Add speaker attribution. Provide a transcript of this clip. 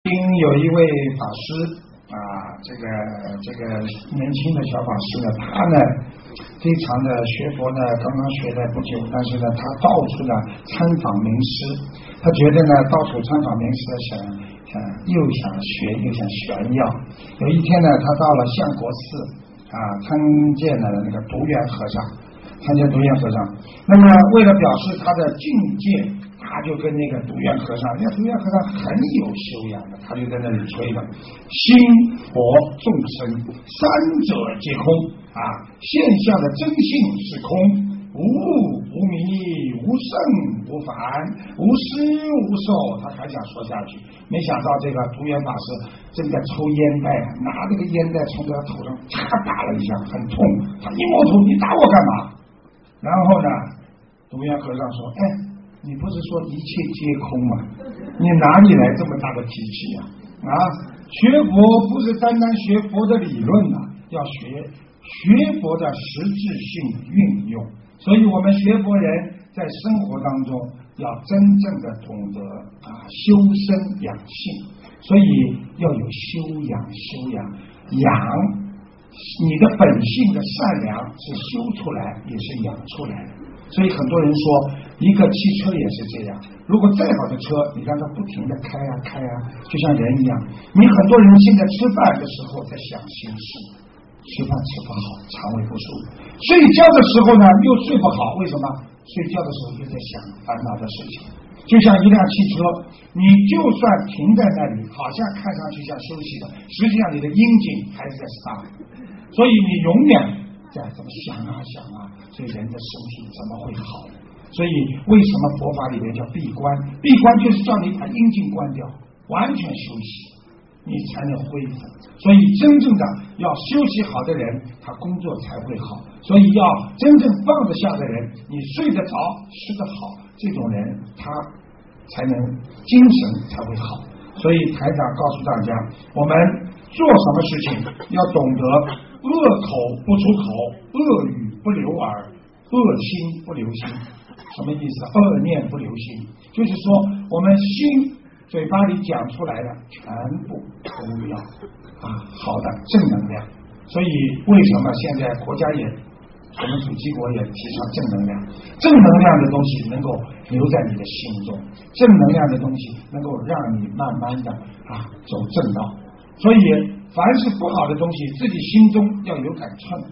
Speaker 1: 有一位法师啊，这个年轻的小法师呢，他呢非常的学佛呢，刚刚学了不久，但是呢，他到处呢参访名师，他觉得呢到处参访名师又想学又想炫耀。有一天呢，他到了相国寺啊，参见了那个独圆和尚，那么为了表示他的境界，他就跟那个独圆和尚，那独圆和尚很有修养的，他就在那里吹了：心佛众生三者皆空啊，现象的真性是空，无物无迷无生无烦无施无受。他还想说下去，没想到这个独圆法师正在抽烟袋，拿这个烟袋从他头上嚓打了一下，很痛。他一摸头，你打我干嘛？然后呢，独圆和尚说：你不是说一切皆空吗？你哪里来这么大的脾气呀？学佛不是单单学佛的理论啊，要学佛的实质性运用。所以我们学佛人在生活当中要真正的懂得修身养性，所以要有修养，你的本性的善良是修出来也是养出来的。所以很多人说一个汽车也是这样，如果再好的车你让它不停的开啊，就像人一样，你很多人现在吃饭的时候在想心事，吃饭吃不好，肠胃不舒服，睡觉的时候呢又睡不好，为什么？睡觉的时候又在想烦恼的事情。就像一辆汽车，你就算停在那里，好像看上去像休息的，实际上你的阴茎还是在start，所以你永远在这么想啊，所以人的身体怎么会好？所以为什么佛法里面叫闭关？闭关就是叫你把阴茎关掉，完全休息，你才能恢复。所以真正的要休息好的人，他工作才会好。所以要真正放得下的人，你睡得着吃得好，这种人他才能精神才会好。所以台长告诉大家，我们做什么事情要懂得恶口不出口，恶语不流耳，恶心不留心。什么意思？恶念不留心，就是说我们心嘴巴里讲出来的全部都要好的正能量。所以为什么现在国家也我们主机国也提倡正能量？正能量的东西能够留在你的心中，正能量的东西能够让你慢慢的走正道。所以凡是不好的东西，自己心中要有杆秤。